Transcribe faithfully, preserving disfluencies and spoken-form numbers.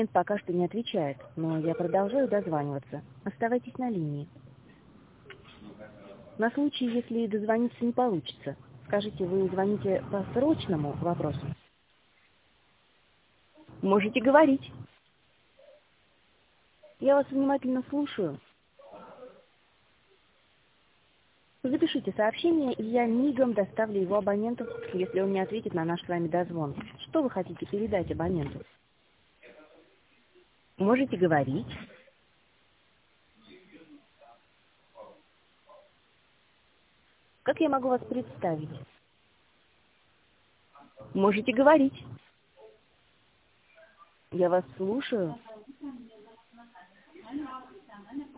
Пока что не отвечает, но я продолжаю дозваниваться. Оставайтесь на линии. На случай, если дозвониться не получится, скажите, вы звоните по срочному вопросу? Можете говорить. Я вас внимательно слушаю. Запишите сообщение, и я мигом доставлю его абоненту, если он не ответит на наш с вами дозвон. Что вы хотите передать абоненту? Можете говорить. Как я могу вас представить? Можете говорить. Я вас слушаю.